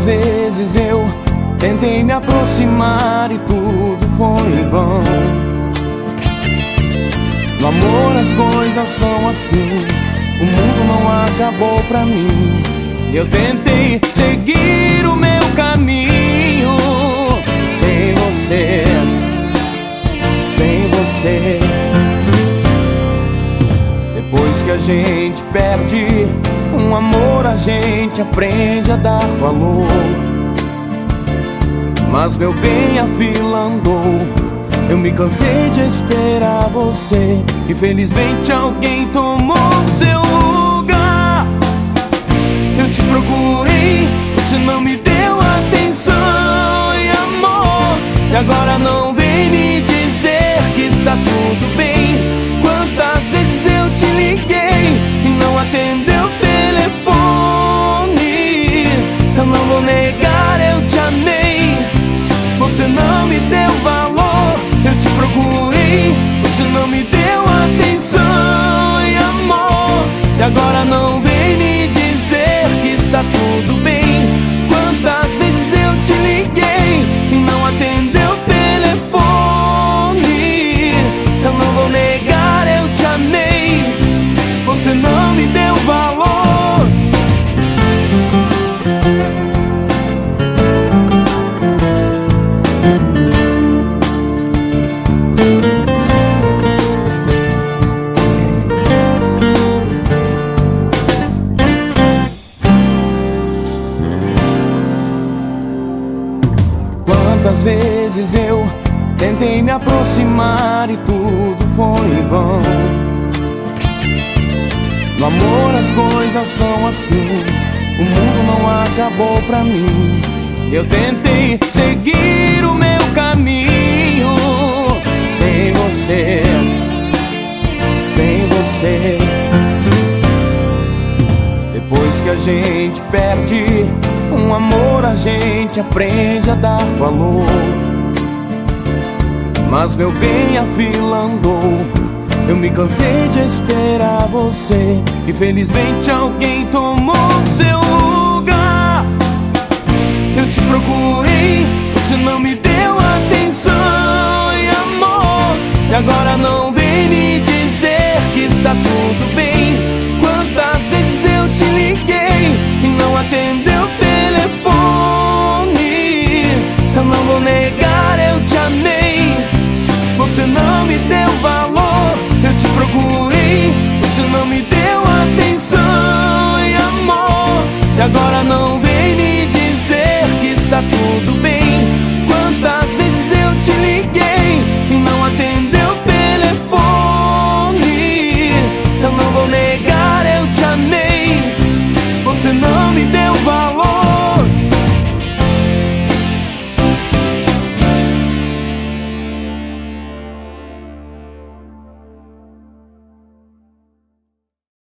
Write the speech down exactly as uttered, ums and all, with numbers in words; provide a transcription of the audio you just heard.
Quantas vezes eu tentei me aproximar e tudo foi em vão. No amor as coisas são assim, o mundo não acabou pra mim. E eu tentei seguir o meu caminho sem você, sem você. Depois que a gente perde um amor, a gente aprende a dar valor. Mas meu bem, a fila andou, eu me cansei de esperar você. Infelizmente alguém tomou seu lugar. Eu te procurei, você não me deu atenção e amor. E agora não vem me dizer que está tudo bem. Quantas vezes eu te liguei e não atendeu o telefone. Eu não vou negar, eu te amei, você não me deu valor. Eu te procurei, você não me deu atenção e amor. E agora não vem me dizer que está tudo bem. Quantas vezes eu te liguei e não atendeu o telefone. Eu não vou negar, eu te amei, você não me deu valor. Quantas vezes eu tentei me aproximar e tudo foi em vão. No amor as coisas são assim, o mundo não acabou pra mim. Eu tentei seguir o meu caminho sem você, sem você. Depois que a gente perde um amor, a gente aprende a dar valor. Mas meu bem, a fila andou, eu me cansei de esperar você. Infelizmente alguém tomou seu lugar. Eu te procurei, você não me deu atenção e amor. E agora não vem me dizer que está tudo bem. Quantas vezes eu te liguei e não atendeu o telefone. Eu não vou negar, eu te amei, você não me deu valor. Eu te procurei, você não me deu atenção e amor. E agora